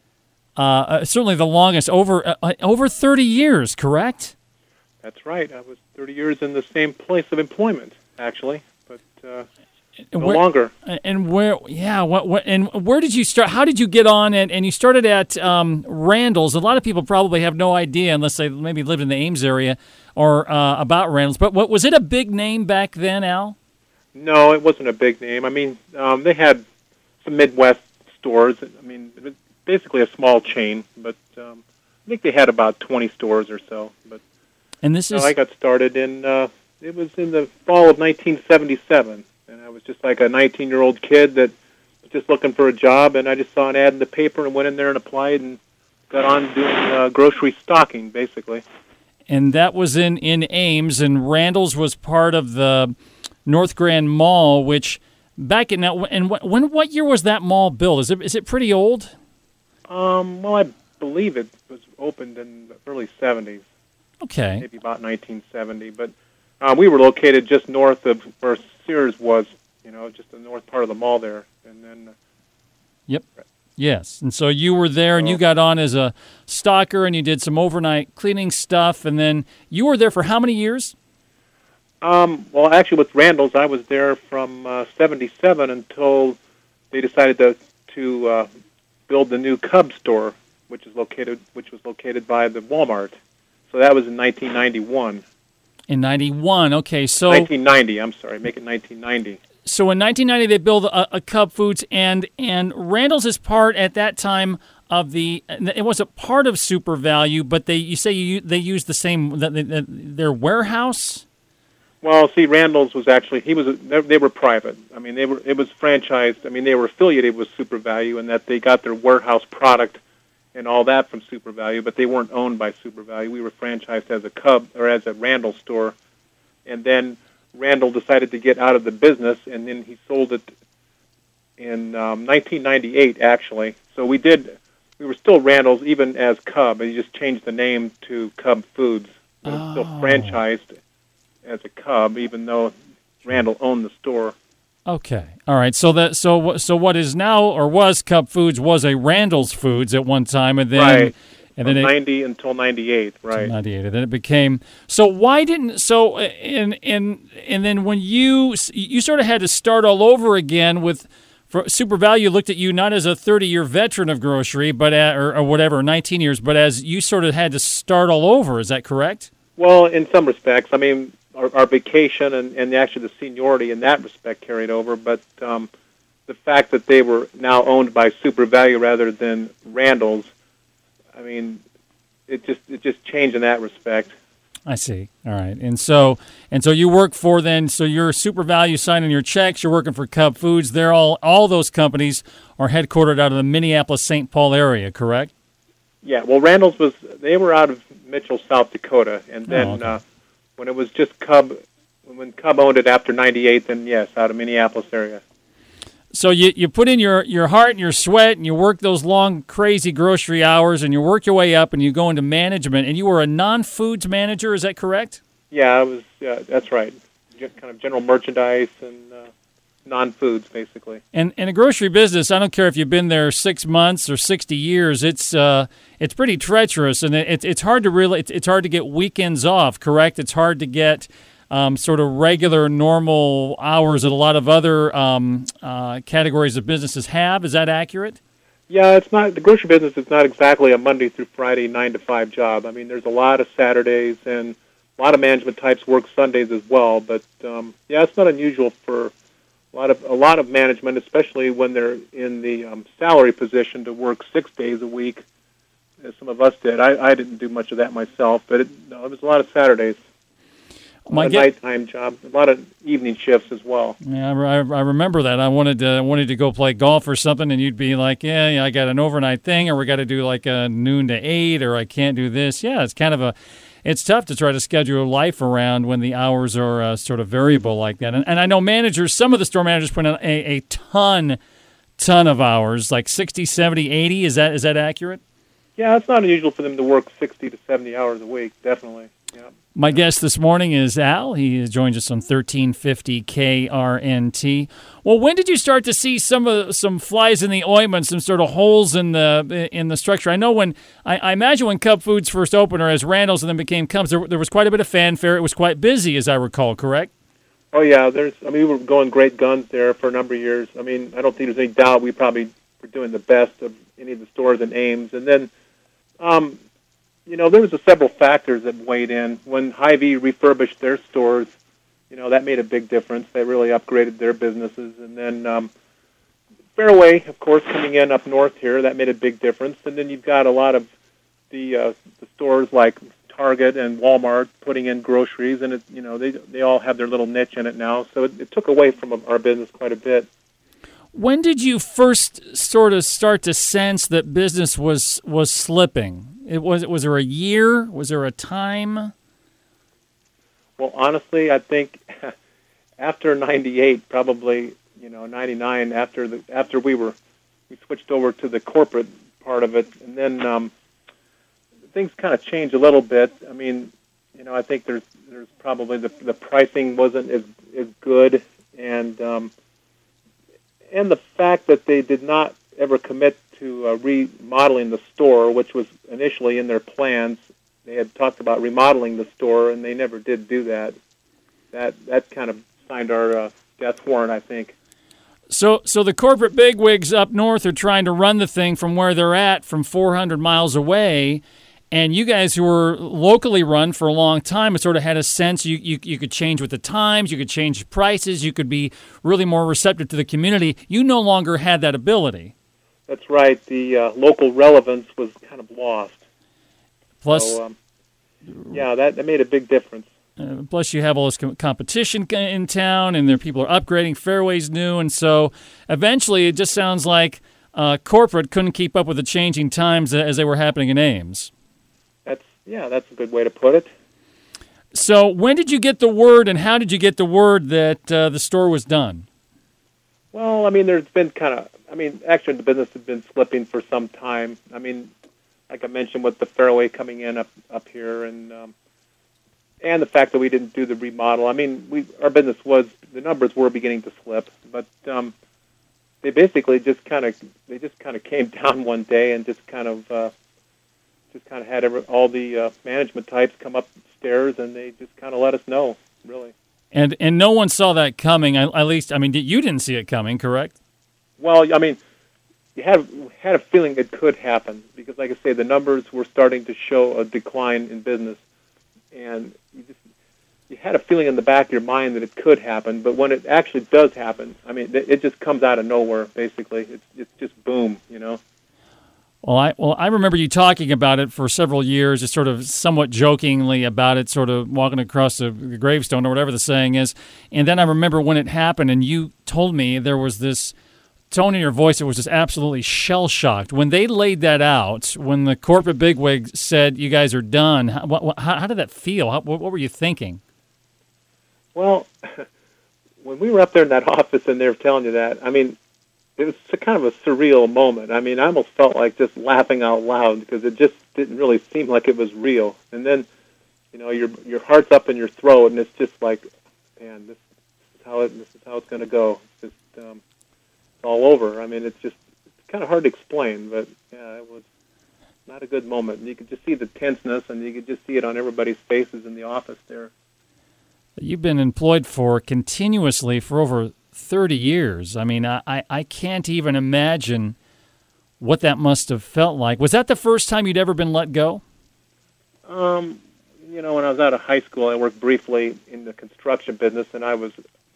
uh, certainly the longest, over uh, over thirty years, correct? That's right. I was thirty years in the same place of employment, actually, but uh, no where, longer. And where, yeah, what, what, and where did you start? How did you get on? And, and you started at um, Randall's. A lot of people probably have no idea, unless they maybe lived in the Ames area, or uh, about Randall's. But what, was it a big name back then, Al? No, it wasn't a big name. I mean, um, they had some Midwest stores. I mean, it was basically a small chain, but um, I think they had about twenty stores or so. But and this you know, is I got started in, uh, it was in the fall of nineteen seventy-seven. And I was just like a nineteen-year-old kid that was just looking for a job, and I just saw an ad in the paper and went in there and applied and got on doing uh, grocery stocking, basically. And that was in, in Ames, and Randall's was part of the North Grand Mall, which back in now, and when what year was that mall built? Is it is it pretty old? Um, well, I believe it was opened in the early seventies. Okay. Maybe about nineteen seventy, but uh, we were located just north of where Sears was, you know, just the north part of the mall there, and then. Uh, yep. Yes, and so you were there, and you got on as a stocker, and you did some overnight cleaning stuff, and then you were there for how many years? Um, well, actually, with Randall's, I was there from uh, seventy-seven until they decided to to uh, build the new Cub store, which is located, which was located by the Walmart. So that was in nineteen ninety-one. In ninety-one, okay. So nineteen ninety, I'm sorry, make it nineteen ninety. So in nineteen ninety, they build a, a Cub Foods, and and Randall's is part at that time of the. It wasn't part of Super Value, but they you say you they used the same the, the, their warehouse. Well, see, Randall's was actually he was a, they were private. I mean, they were it was franchised. I mean, they were affiliated with Super Value in that they got their warehouse product and all that from Super Value, but they weren't owned by Super Value. We were franchised as a Cub or as a Randall store, and then Randall decided to get out of the business, and then he sold it in um, nineteen ninety-eight, actually. So we did we were still Randall's even as Cub, and he just changed the name to Cub Foods. But Oh. it's still franchised as a Cub, even though Randall owned the store. Okay, all right. So that so so what is now or was Cub Foods was a Randall's Foods at one time, and then Right. and From then it, ninety until ninety-eight, right? ninety-eight, and then it became. So why didn't so and and and then when you you sort of had to start all over again with. For Super Value looked at you not as a thirty-year veteran of grocery, but at, or, or whatever, nineteen years, but as you sort of had to start all over. Is that correct? Well, in some respects, I mean, our, our vacation and, and actually the seniority in that respect carried over, but um, the fact that they were now owned by Super Value rather than Randall's, I mean, it just it just changed in that respect. I see. All right. And so and so you work for then, so you're Super Value signing your checks, you're working for Cub Foods. They're all, all those companies are headquartered out of the Minneapolis, Saint Paul area, correct? Yeah, well, Randall's was, they were out of Mitchell, South Dakota, and then Oh, okay. uh, when it was just Cub, when Cub owned it after ninety-eight, then yes, out of Minneapolis area. So you, you put in your, your heart and your sweat, and you work those long, crazy grocery hours, and you work your way up, and you go into management, and you were a non-foods manager, is that correct? Yeah, I was. Uh, that's right. Ge- kind of general merchandise and uh, non-foods, basically. And in a grocery business, I don't care if you've been there six months or sixty years. It's uh, it's pretty treacherous, and it, it's hard to really it's, it's hard to get weekends off. Correct? It's hard to get um, sort of regular, normal hours that a lot of other um, uh, categories of businesses have. Is that accurate? Yeah, it's not the grocery business is not exactly a Monday through Friday nine to five job. I mean, there's a lot of Saturdays and a lot of management types work Sundays as well. But um, yeah, it's not unusual for a lot of a lot of management, especially when they're in the um, salary position, to work six days a week, as some of us did. I, I didn't do much of that myself, but it, no, it was a lot of Saturdays. A My lot of get- nighttime job, a lot of evening shifts as well. Yeah, I, I remember that. I wanted to I wanted to go play golf or something, and you'd be like, "Yeah, yeah I got an overnight thing, or we got to do like a noon to eight, or I can't do this." Yeah, it's kind of a, it's tough to try to schedule life around when the hours are uh, sort of variable like that. And, and I know managers, some of the store managers put in a, a ton, ton of hours, like sixty, seventy, eighty. Is that is that accurate? Yeah, it's not unusual for them to work sixty to seventy hours a week. Definitely. Yeah. My guest this morning is Al. He joins us on thirteen fifty K R N T. Well, when did you start to see some of some flies in the ointment, some sort of holes in the in the structure? I know when I, I imagine when Cub Foods first opened, or as Randall's and then became Cubs, there, there was quite a bit of fanfare. It was quite busy, as I recall. Correct? Oh yeah, there's. I mean, we were going great guns there for a number of years. I mean, I don't think there's any doubt we probably were doing the best of any of the stores in Ames. And then, um, you know, there was a several factors that weighed in. When Hy-Vee refurbished their stores, you know, that made a big difference. They really upgraded their businesses. And then um, Fairway, of course, coming in up north here, that made a big difference. And then you've got a lot of the, uh, the stores like Target and Walmart putting in groceries, and it, you know, they they all have their little niche in it now. So it, it took away from our business quite a bit. When did you first sort of start to sense that business was was slipping? It was was there a year? Was there a time? Well, honestly, I think after ninety-eight, probably, you know, ninety-nine, after the after we were we switched over to the corporate part of it, and then um, things kind of changed a little bit. I mean, you know, I think there's there's probably the the pricing wasn't as as good, and um, and the fact that they did not ever commit to uh, remodeling the store, which was initially in their plans. They had talked about remodeling the store, and they never did do that. That that kind of signed our uh, death warrant, I think. So, so the corporate bigwigs up north are trying to run the thing from where they're at, from four hundred miles away, And you guys who were locally run for a long time, it sort of had a sense you, you you could change with the times, you could change prices, you could be really more receptive to the community. You no longer had that ability. That's right. The uh, local relevance was kind of lost. Plus, so, um, yeah, that, that made a big difference. Uh, plus, you have all this com- competition in town, and there people are upgrading. Fairway's new, and so eventually, it just sounds like uh, corporate couldn't keep up with the changing times as they were happening in Ames. That's yeah, that's a good way to put it. So, when did you get the word, and how did you get the word that uh, the store was done? Well, I mean, there's been kind of, I mean, actually, the business has been slipping for some time. I mean, like I mentioned, with the Fairway coming in up up here, and um, and the fact that we didn't do the remodel. I mean, we our business was, the numbers were beginning to slip, but um, they basically just kind of they just kind of came down one day and just kind of uh, just kind of had every, all the uh, management types come upstairs, and they just kind of let us know, really. And and no one saw that coming. At least, I mean, you didn't see it coming, correct? Well, I mean, you had had a feeling it could happen because, like I say, the numbers were starting to show a decline in business, and you just you had a feeling in the back of your mind that it could happen. But when it actually does happen, I mean, it just comes out of nowhere. Basically, it's it's just boom, you know. Well, I well I remember you talking about it for several years, just sort of somewhat jokingly about it, sort of walking across the gravestone or whatever the saying is. And then I remember when it happened, and you told me there was this tone in your voice that was just absolutely shell-shocked. When they laid that out, when the corporate bigwig said, you guys are done, how, what, how, how did that feel? How, what, what were you thinking? Well, when we were up there in that office and they were telling you that, I mean, it was a kind of a surreal moment. I mean, I almost felt like just laughing out loud because it just didn't really seem like it was real. And then, you know, your your heart's up in your throat, and it's just like, man, this, this is how it this is how it's going to go. It's just um, it's all over. I mean, it's just it's kind of hard to explain, but yeah, it was not a good moment. And you could just see the tenseness, and you could just see it on everybody's faces in the office there. You've been employed for continuously for over thirty years. I mean, I, I can't even imagine what that must have felt like. Was that the first time you'd ever been let go? Um, you know, when I was out of high school, I worked briefly in the construction business, and I was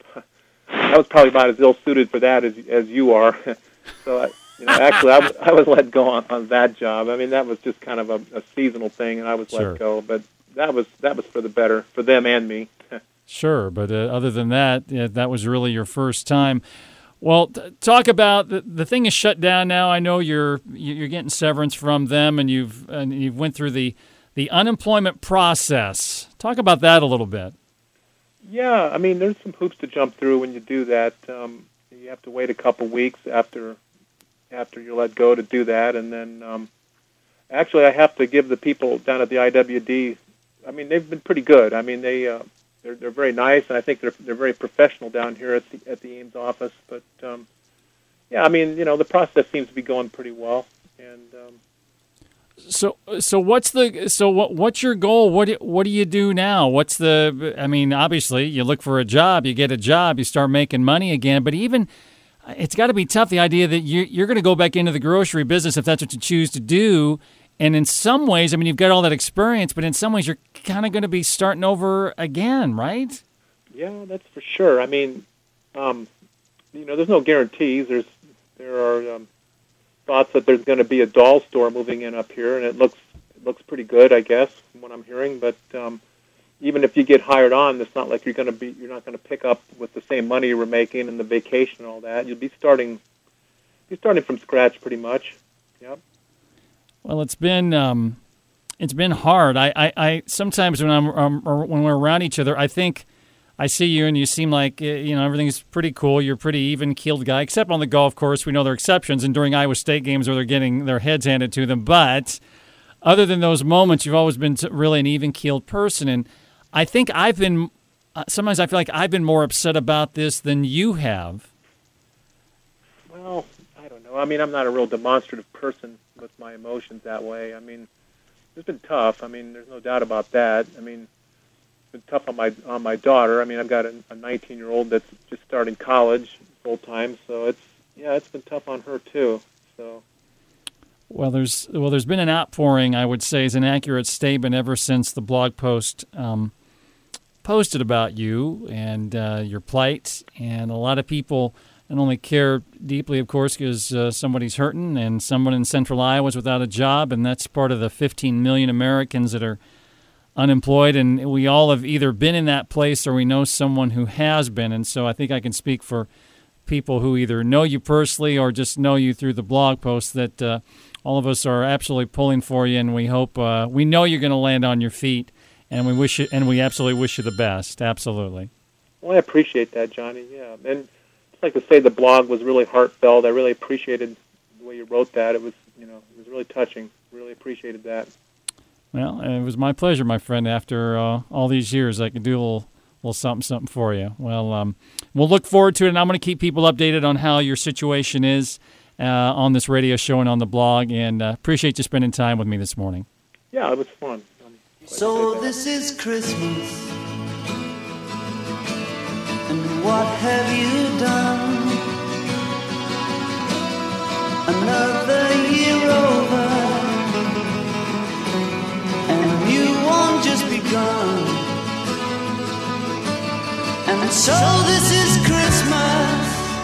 I was probably about as ill-suited for that as as you are. So, I, you know, actually, I was, I was let go on, on that job. I mean, that was just kind of a, a seasonal thing, and I was Sure. let go. But that was that was for the better, for them and me. Sure, but uh, other than that, yeah, that was really your first time. Well, t- talk about the, the thing is shut down now. I know you're you're getting severance from them, and you've and you've went through the the unemployment process. Talk about that a little bit. Yeah, I mean, there's some hoops to jump through when you do that. Um, you have to wait a couple weeks after after you're let go to do that, and then um, actually, I have to give the people down at the I W D. I mean, they've been pretty good. I mean, they. Uh, They're they're very nice, and I think they're they're very professional down here at the at the Ames office. But um, yeah, I mean, you know, the process seems to be going pretty well. And um, so so what's the so what what's your goal? What do, what do you do now? What's the? I mean, obviously, you look for a job, you get a job, you start making money again. But even it's got to be tough. The idea that you you're going to go back into the grocery business if that's what you choose to do. And in some ways, I mean, you've got all that experience, but in some ways, you're kind of going to be starting over again, right? yeah, that's for sure. I mean, um, you know, there's no guarantees. There's there are um, thoughts that there's going to be a doll store moving in up here, and it looks it looks pretty good, I guess, from what I'm hearing. But um, even if you get hired on, it's not like you're going to be you're not going to pick up with the same money you were making and the vacation and all that. You'll be starting be starting from scratch, pretty much. Yep. Well, it's been um, it's been hard. I, I, I sometimes when I'm um, or when we're around each other, I think I see you and you seem like you know everything's pretty cool. You're a pretty even-keeled guy, except on the golf course. We know there are exceptions, and during Iowa State games where they're getting their heads handed to them. But other than those moments, you've always been really an even-keeled person. And I think I've been uh, sometimes I feel like I've been more upset about this than you have. Well, I don't know. I mean, I'm not a real demonstrative person with my emotions that way. I mean, it's been tough. I mean, there's no doubt about that. I mean, it's been tough on my on my daughter. I mean, I've got a nineteen-year-old that's just starting college full time, so it's yeah, it's been tough on her too. So Well, there's well, there's been an outpouring, I would say, is an accurate statement ever since the blog post um, posted about you and uh, your plight. And a lot of people not only care deeply, of course, because uh, somebody's hurting and someone in central Iowa is without a job, and that's part of the fifteen million Americans that are unemployed. And we all have either been in that place or we know someone who has been. And so I think I can speak for people who either know you personally or just know you through the blog post that uh, all of us are absolutely pulling for you, and we hope uh, we know you're going to land on your feet, and we wish you, and we absolutely wish you the best. Absolutely. Well, I appreciate that, Johnny. Yeah, and I'd like to say the blog was really heartfelt. I really appreciated the way you wrote that. It was, you know, it was really touching. Really appreciated that. Well, it was my pleasure, my friend. After uh, all these years, I could do a little, little something, something for you. Well, um, we'll look forward to it, and I'm going to keep people updated on how your situation is Uh, on this radio show and on the blog, and uh, appreciate you spending time with me this morning. Yeah, it was fun. So this is Christmas, and what have you done? Another year over, and a new one just begun. And so this is Christmas.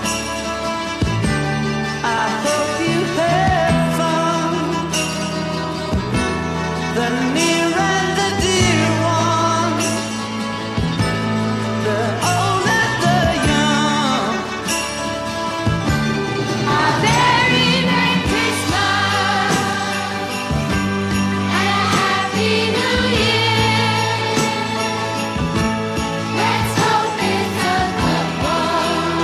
I hope you had fun. The near and the dear one, the old and the young. A very Merry Christmas and a Happy New Year. Let's hope it's a good one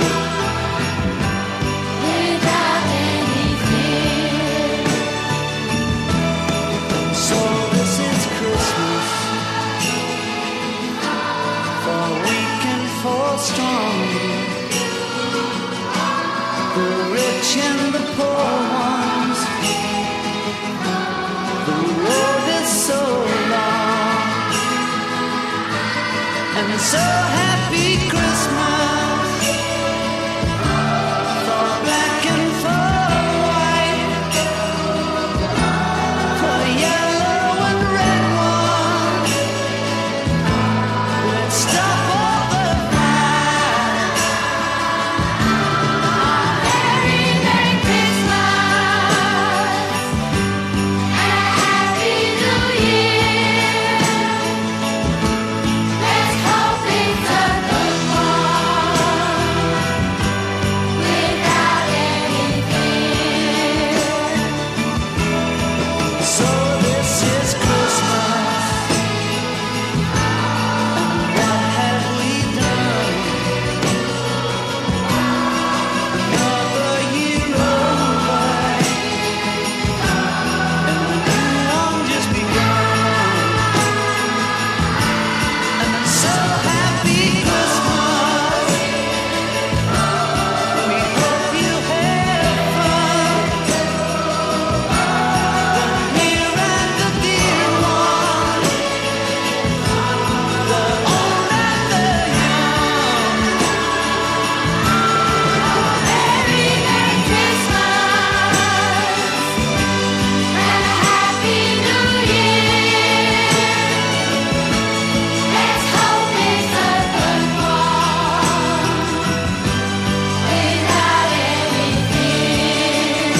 without any fear. So this is Christmas, for weak and for strong, the rich and the poor ones. The road is so long, and so happy Christmas for black and for white, for yellow and red one. Let's stop all the fight. Very Merry Christmas and a Happy New Year. Let's hope it's a good one without any fear. So this is Christmas, and what have we done? Another year over, and a new one just begun. And I'm so happy Christmas. We hope you have fun. The near and the dear one, the old and the young. Very Merry Christmas and a Happy New Year. Let's hope it's a good one without any fear.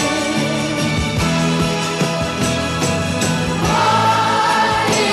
What is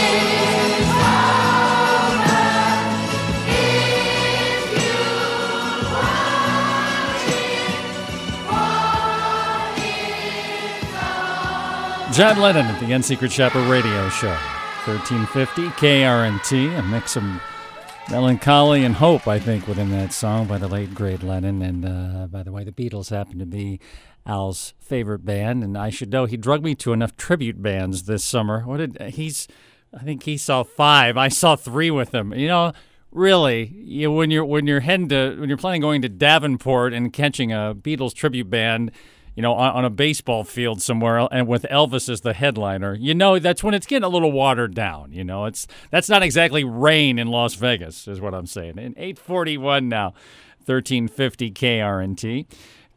John Lennon at the Unsecret Shopper Radio Show, thirteen fifty K R N T, a mix of melancholy and hope, I think, within that song by the late, great Lennon. And uh, by the way, the Beatles happen to be Al's favorite band, and I should know he drugged me to enough tribute bands this summer. What did he's? I think he saw five. I saw three with him. You know, really, you, when you're when you're heading to when you're planning going to Davenport and catching a Beatles tribute band, you know, on, on a baseball field somewhere, and with Elvis as the headliner, you know, that's when it's getting a little watered down. You know, it's that's not exactly rain in Las Vegas, is what I'm saying. And eight forty-one now, thirteen fifty K R N T.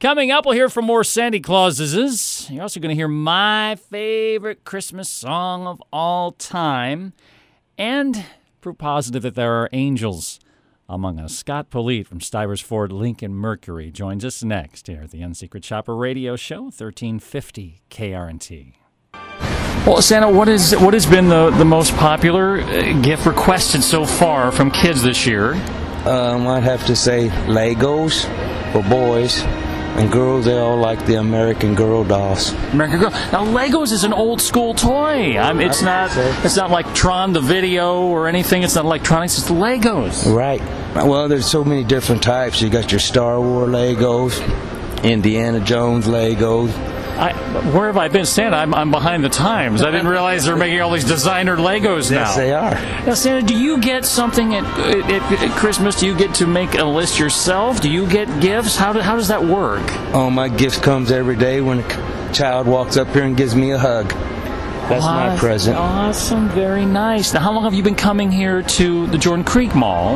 Coming up, we'll hear from more Santa Clauses. You're also going to hear my favorite Christmas song of all time. And proof positive that there are angels among us. Scott Polite from Stivers Ford Lincoln Mercury joins us next here at the Unsecret Shopper Radio Show, thirteen fifty K R N T. Well, Santa, what is what has been the, the most popular uh, gift requested so far from kids this year? Um, I'd have to say Legos for boys. And girls, they all like the American Girl dolls. American Girl. Now, Legos is an old school toy. I mean, it's not. It's not like Tron the video or anything. It's not electronics. It's Legos. Right. Well, there's so many different types. You got your Star Wars Legos, Indiana Jones Legos. I, where have I been, Santa? I'm, I'm behind the times. I didn't realize they're making all these designer Legos now. Yes, they are. Now, Santa, do you get something at, at, at Christmas? Do you get to make a list yourself? Do you get gifts? How, do, how does that work? Oh, my gift comes every day when a child walks up here and gives me a hug. That's awesome, my present. Awesome. Very nice. Now, how long have you been coming here to the Jordan Creek Mall?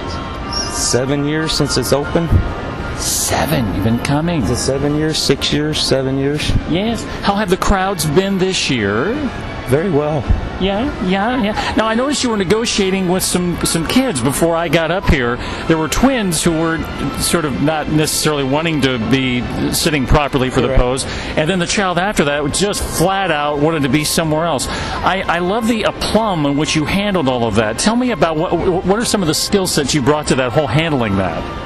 Seven years since it's open. Seven. You've been coming. Is it seven years, six years, seven years? Yes. How have the crowds been this year? Very well. Yeah, yeah, yeah. Now, I noticed you were negotiating with some, some kids before I got up here. There were twins who were sort of not necessarily wanting to be sitting properly for the pose. And then the child after that just flat out wanted to be somewhere else. I, I love the aplomb in which you handled all of that. Tell me about what, what are some of the skill sets you brought to that whole handling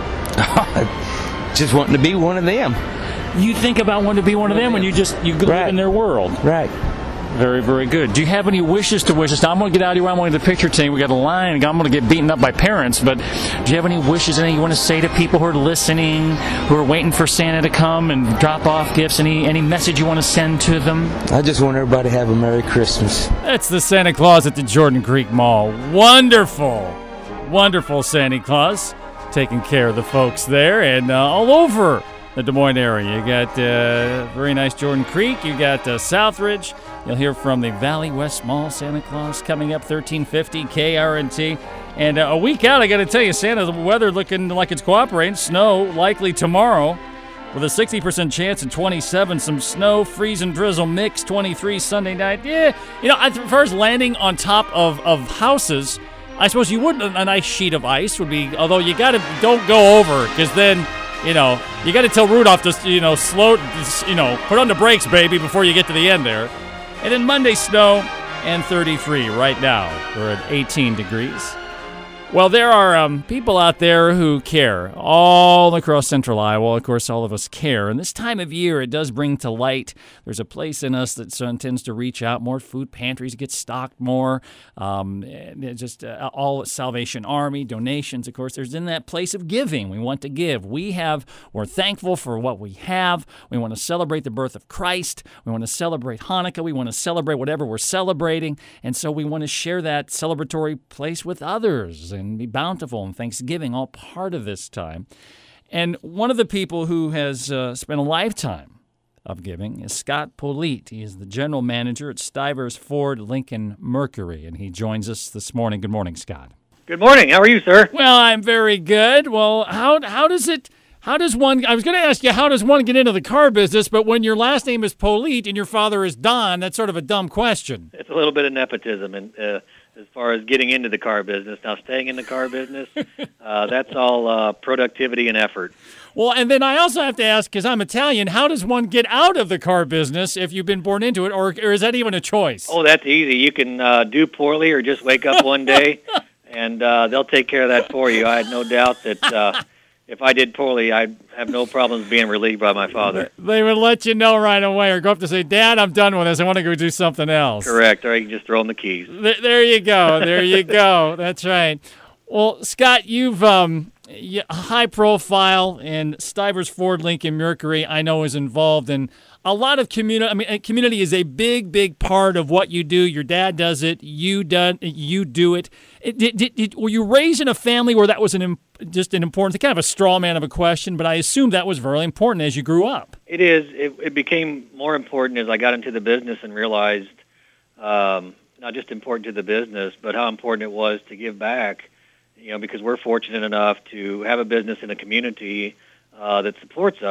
that? Just wanting to be one of them. You think about wanting to be one of them when you just you live right. in their world. Right. Very, very good. Do you have any wishes to wish us? Now, I'm going to get out of here. I'm going to the picture team. We got a line. I'm going to get beaten up by parents. But do you have any wishes, anything you want to say to people who are listening, who are waiting for Santa to come and drop off gifts? Any any message you want to send to them? I just want everybody to have a Merry Christmas. That's the Santa Claus at the Jordan Creek Mall. Wonderful, wonderful Santa Claus. Taking care of the folks there and uh, all over the Des Moines area. You got uh, very nice Jordan Creek. You got uh, Southridge. You'll hear from the Valley West Mall Santa Claus coming up, thirteen fifty K R N T. And uh, a week out, I got to tell you, Santa, the weather looking like it's cooperating. Snow likely tomorrow with a sixty percent chance at twenty-seven. Some snow, freeze and drizzle mix, twenty-three Sunday night. Yeah, you know, as far as landing on top of, of houses, I suppose you would, a nice sheet of ice would be, although you got to, don't go over, because then, you know, you got to tell Rudolph to, you know, slow, you know, put on the brakes, baby, before you get to the end there. And then Monday, snow, and thirty-three right now. We're at eighteen degrees. Well, there are um, people out there who care all across central Iowa. Of course, all of us care. And this time of year, it does bring to light. There's a place in us that so tends to reach out. More food pantries get stocked more. Um, just uh, all Salvation Army donations, of course. There's in that place of giving. We want to give. We have, we're thankful for what we have. We want to celebrate the birth of Christ. We want to celebrate Hanukkah. We want to celebrate whatever we're celebrating. And so we want to share that celebratory place with others and be bountiful and Thanksgiving, all part of this time. And one of the people who has uh, spent a lifetime of giving is Scott Polite. He is the general manager at Stivers Ford Lincoln Mercury, and he joins us this morning. Good morning, Scott. Good morning. How are you, sir? Well, I'm very good. Well, how how does it... How does one, I was going to ask you, how does one get into the car business, but when your last name is Polite and your father is Don, that's sort of a dumb question. It's a little bit of nepotism and uh, as far as getting into the car business. Now, staying in the car business, uh, that's all uh, productivity and effort. Well, and then I also have to ask, because I'm Italian, how does one get out of the car business if you've been born into it, or, or is that even a choice? Oh, that's easy. You can uh, do poorly or just wake up one day, and uh, they'll take care of that for you. I had no doubt that... Uh, If I did poorly, I'd have no problems being relieved by my father. They would let you know right away or go up to say, Dad, I'm done with this. I want to go do something else. Correct. Or you can just throw them the keys. There you go. There you go. That's right. Well, Scott, you've um, high profile, and Stivers Ford Lincoln Mercury, I know, is involved in a lot of community. I mean, community is a big, big part of what you do. Your dad does it. You done. You do it. it, did, did, did, were you raised in a family where that was an just an important, kind of a straw man of a question, but I assume that was very important as you grew up. It is. It, it became more important as I got into the business and realized um, not just important to the business, but how important it was to give back. You know, because we're fortunate enough to have a business in a community uh, that supports us.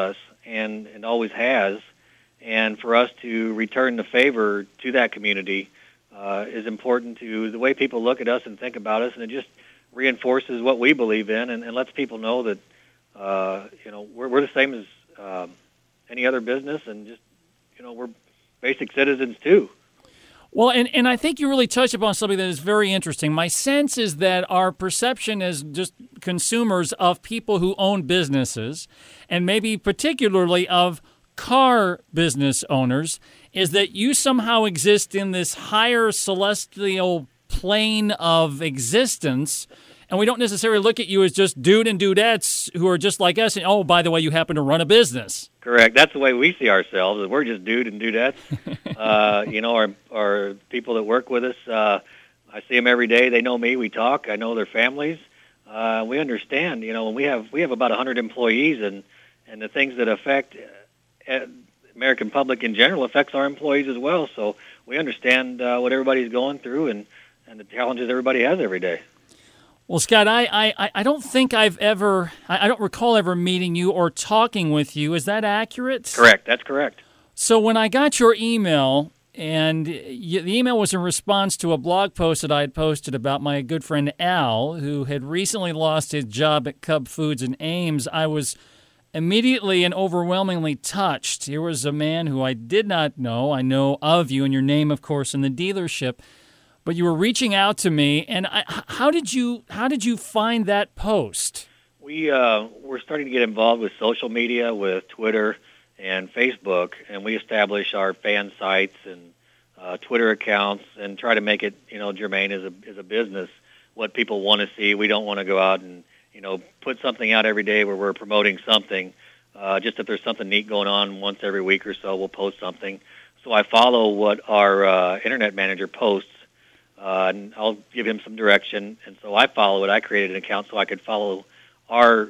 and, and always has. And for us to return the favor to that community uh, is important to the way people look at us and think about us, and it just reinforces what we believe in, and, and lets people know that uh, you know we're we're the same as um, any other business, and just you know we're basic citizens too. Well, and, and I think you really touched upon something that is very interesting. My sense is that our perception as just consumers of people who own businesses, and maybe particularly of car business owners, is that you somehow exist in this higher celestial plane of existence, and we don't necessarily look at you as just dude and dudettes who are just like us, and oh, by the way, you happen to run a business. Correct. That's the way we see ourselves, is we're just dude and dudettes. uh, you know, our, our people that work with us, uh, I see them every day. They know me. We talk. I know their families. Uh, we understand, you know, when we have we have about one hundred employees, and, and the things that affect uh, American public in general affects our employees as well. So we understand uh, what everybody's going through and, and the challenges everybody has every day. Well, Scott, I, I, I don't think I've ever, I don't recall ever meeting you or talking with you. Is that accurate? Correct. That's correct. So when I got your email, and the email was in response to a blog post that I had posted about my good friend Al, who had recently lost his job at Cub Foods in Ames, I was immediately and overwhelmingly touched. Here was a man who I did not know. I know of you and your name, of course, in the dealership. But you were reaching out to me, and I, how did you how did you find that post? We uh, we're starting to get involved with social media, with Twitter and Facebook, and we establish our fan sites and uh, Twitter accounts, and try to make it you know germane as a as a business, what people want to see. We don't want to go out and you know put something out every day where we're promoting something. Uh, just if there's something neat going on once every week or so, we'll post something. So I follow what our uh, internet manager posts. Uh, and I'll give him some direction, and so I follow it. I created an account so I could follow our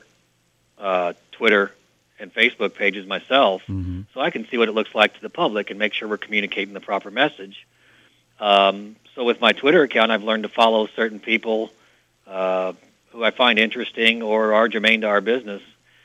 uh, Twitter and Facebook pages myself, mm-hmm. so I can see what it looks like to the public and make sure we're communicating the proper message. Um, so with my Twitter account, I've learned to follow certain people uh, who I find interesting or are germane to our business,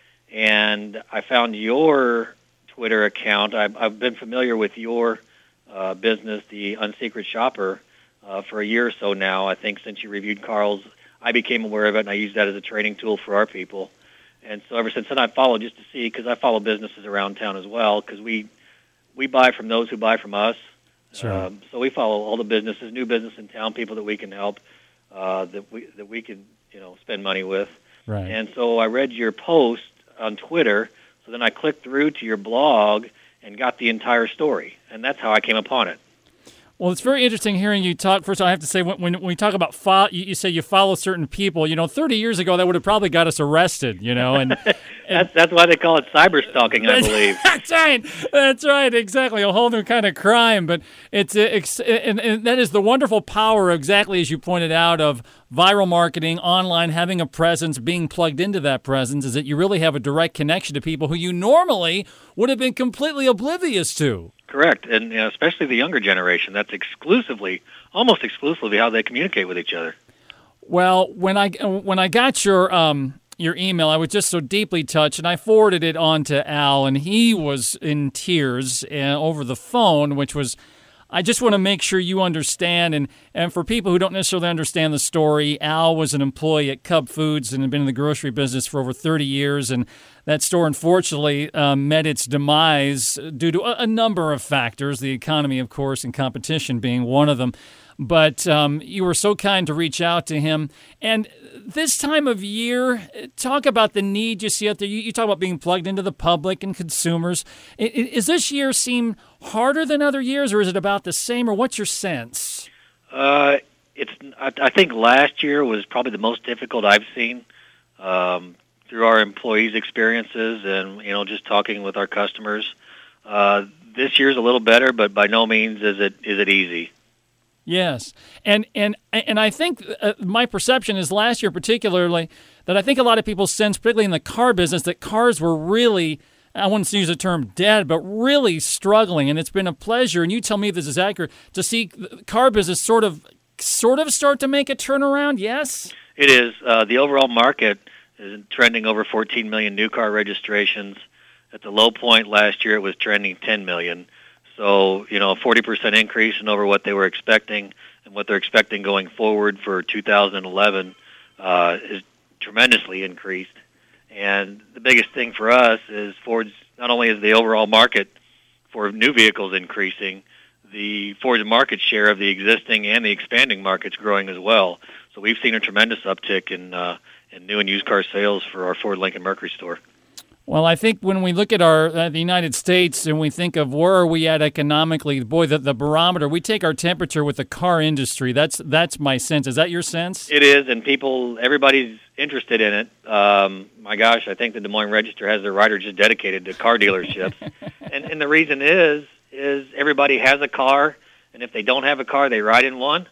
and I found your Twitter account. I've, I've been familiar with your uh, business, the Unsecret Shopper, Uh, for a year or so now. I think since you reviewed Carl's, I became aware of it, and I use that as a training tool for our people. And so ever since then, I followed just to see, because I follow businesses around town as well, because we we buy from those who buy from us. Sure. Um, so we follow all the businesses, new business in town, people that we can help, uh, that we that we can you know spend money with. Right. And so I read your post on Twitter, so then I clicked through to your blog and got the entire story, and that's how I came upon it. Well, it's very interesting hearing you talk. First, I have to say, when, when we talk about fo- you, you say you follow certain people. You know, thirty years ago, that would have probably got us arrested. You know, and, and that's that's why they call it cyber stalking, I believe. That's right. That's right. Exactly, a whole new kind of crime. But it's, it's and, and that is the wonderful power, exactly as you pointed out, of viral marketing, online, having a presence, being plugged into that presence, is that you really have a direct connection to people who you normally would have been completely oblivious to. Correct, and you know, especially the younger generation. That's exclusively, almost exclusively, how they communicate with each other. Well, when I when I got your um your email, I was just so deeply touched, and I forwarded it on to Al, and he was in tears uh, over the phone, which was. I just want to make sure you understand, and, and for people who don't necessarily understand the story, Al was an employee at Cub Foods and had been in the grocery business for over thirty years, and that store unfortunately um, met its demise due to a, a number of factors, the economy, of course, and competition being one of them. But um, you were so kind to reach out to him. And this time of year, talk about the need you see out there. You, you talk about being plugged into the public and consumers. Is this year seem harder than other years, or is it about the same, or what's your sense? Uh, it's. I, I think last year was probably the most difficult I've seen um, through our employees' experiences and, you know, just talking with our customers. Uh, this year's a little better, but by no means is it is it easy. Yes, and and and I think uh, my perception is last year particularly that I think a lot of people sense, particularly in the car business, that cars were really, I wouldn't use the term dead, but really struggling. And it's been a pleasure, and you tell me if this is accurate, to see the car business sort of sort of start to make a turnaround, yes? It is. Uh, the overall market is trending over fourteen million new car registrations, At the low point last year, it was trending ten million. So, you know, a forty percent increase in over what they were expecting, and what they're expecting going forward for two thousand eleven uh, is tremendously increased. And the biggest thing for us is Ford's, not only is the overall market for new vehicles increasing, the Ford's market share of the existing and the expanding markets growing as well. So we've seen a tremendous uptick in uh, in new and used car sales for our Ford Lincoln Mercury store. Well, I think when we look at our uh, the United States and we think of where are we at economically, boy, the, the barometer, we take our temperature with the car industry. That's that's my sense. Is that your sense? It is, and people, everybody's interested in it. Um, my gosh, I think the Des Moines Register has their writer just dedicated to car dealerships. and, and the reason is, is everybody has a car, and if they don't have a car, they ride in one.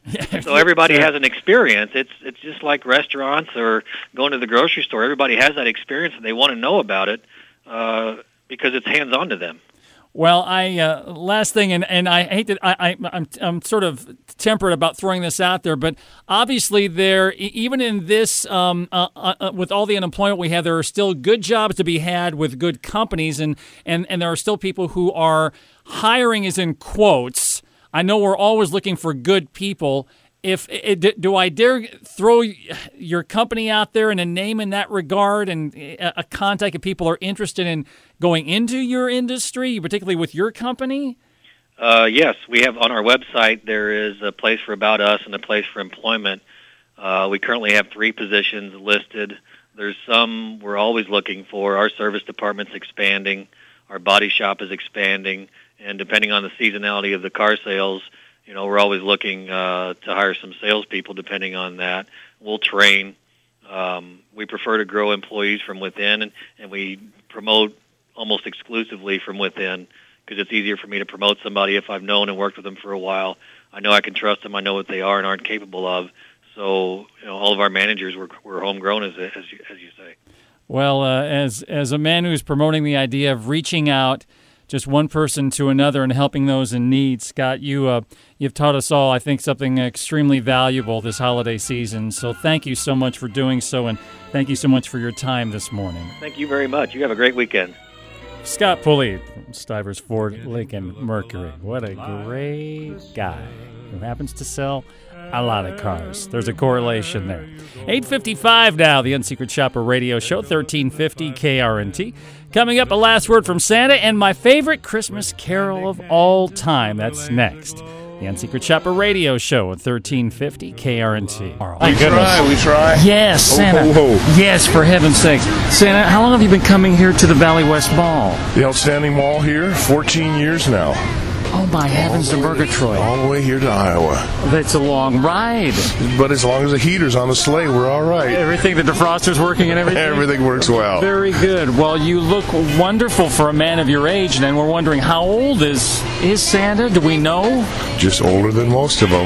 So everybody has an experience. It's it's just like restaurants or going to the grocery store. Everybody has that experience, and they want to know about it uh, because it's hands-on to them. Well, I uh, last thing, and, and I hate that I, I I'm I'm sort of temperate about throwing this out there, but obviously there, even in this, um, uh, uh, with all the unemployment we have, there are still good jobs to be had with good companies, and and, and there are still people who are hiring, is in quotes. I know we're always looking for good people. If it, do I dare throw your company out there and a name in that regard, and a contact if people are interested in going into your industry, particularly with your company? Uh, yes, we have on our website, there is a place for About Us and a place for employment. Uh, we currently have three positions listed. There's some we're always looking for. Our service department's expanding. Our body shop is expanding. And depending on the seasonality of the car sales, you know, we're always looking uh, to hire some salespeople depending on that. We'll train. Um, we prefer to grow employees from within, and, and we promote almost exclusively from within because it's easier for me to promote somebody if I've known and worked with them for a while. I know I can trust them. I know what they are and aren't capable of. So, you know, all of our managers were, were homegrown, as, as, you, as you say. Well, uh, as as a man who's promoting the idea of reaching out just one person to another and helping those in need, Scott, you, uh, you've taught us all, I think, something extremely valuable this holiday season. So thank you so much for doing so, and thank you so much for your time this morning. Thank you very much. You have a great weekend. Scott Pulley from Stivers Ford Lincoln Mercury. What a great guy who happens to sell a lot of cars. There's a correlation there. eight fifty-five now, the Unsecret Shopper Radio Show, thirteen fifty K R N T. Coming up, a last word from Santa and my favorite Christmas carol of all time. That's next. The Unsecret Shopper Radio Show at thirteen fifty K R N T. We try, we try. Yes, Santa. Ho, ho, ho. Yes, for heaven's sakes. Santa, how long have you been coming here to the Valley West Mall? The outstanding mall here, fourteen years now. Oh, my heavens to Murgatroyd. All the way here to Iowa. That's a long ride. But as long as the heater's on the sleigh, we're all right. Everything, the defroster's working and everything? Everything works well. Very good. Well, you look wonderful for a man of your age, and we're wondering, how old is, is Santa? Do we know? Just older than most of them.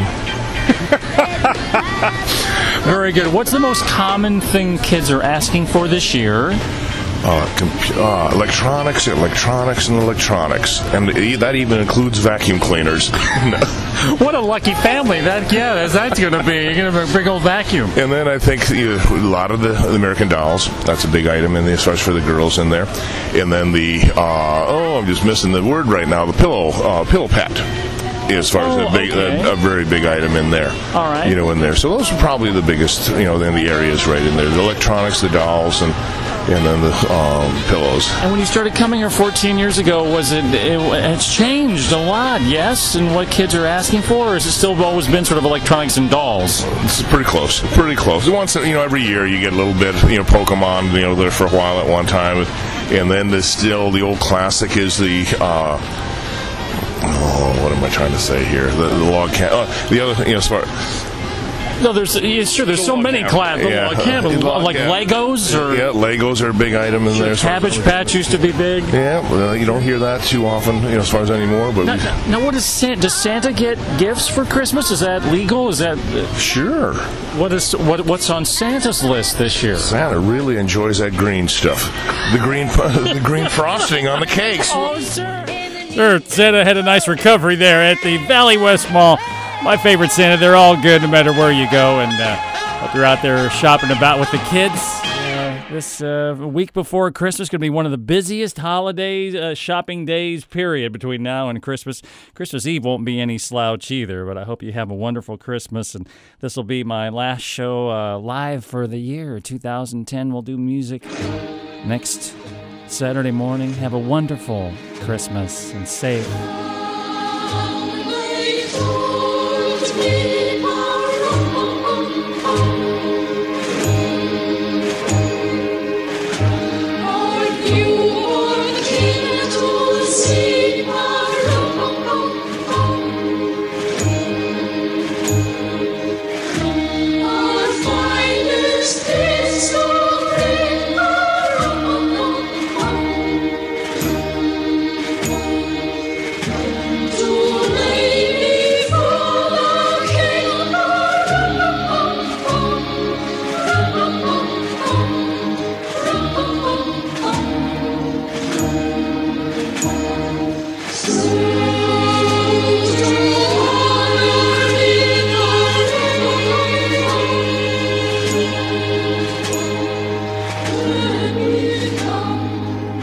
Very good. What's the most common thing kids are asking for this year? Uh, comp- uh, electronics, electronics, and electronics. And that even includes vacuum cleaners. What a lucky family. That Yeah, that's, that's going to be. You're going to have a big old vacuum. And then I think you know, a lot of the, the American Dolls. That's a big item, in the, as far as for the girls in there. And then the, uh, oh, I'm just missing the word right now, the pillow, uh, pillow pet. As far as oh, a, big, okay. a, a very big item in there. All right. You know, in there. So those are probably the biggest, you know, then the areas right in there. The electronics, the dolls, and and then the um, pillows. And when you started coming here fourteen years ago, was it, it, it's changed a lot, yes? And what kids are asking for, or has it still always been sort of electronics and dolls? It's pretty close, pretty close. Once, you know, every year you get a little bit, you know, Pokemon, you know, there for a while at one time. And then the still, the old classic is the, uh, oh, what am I trying to say here? The, the log cabin. Uh, the other thing, you know, as far No, there's yeah, sure. There's so many classes. Yeah. Like Legos or yeah, Legos are a big item in there. Cabbage Patch used to be big. Yeah, well, you don't hear that too often, you know, as far as anymore. But now, we, now what is Santa? Does Santa get gifts for Christmas? Is that legal? Is that uh, sure? What is what? What's on Santa's list this year? Santa really enjoys that green stuff, the green, the green frosting on the cakes. Oh, sir. Sure, Santa had a nice recovery there at the Valley West Mall. My favorite Santa, they're all good no matter where you go. And uh, Hope you're out there shopping about with the kids. Uh, this uh, week before Christmas is going to be one of the busiest holidays, uh, shopping days, period, between now and Christmas. Christmas Eve won't be any slouch either, but I hope you have a wonderful Christmas. And this will be my last show uh, live for the year, two thousand ten. We'll do music next Saturday morning. Have a wonderful Christmas and safe.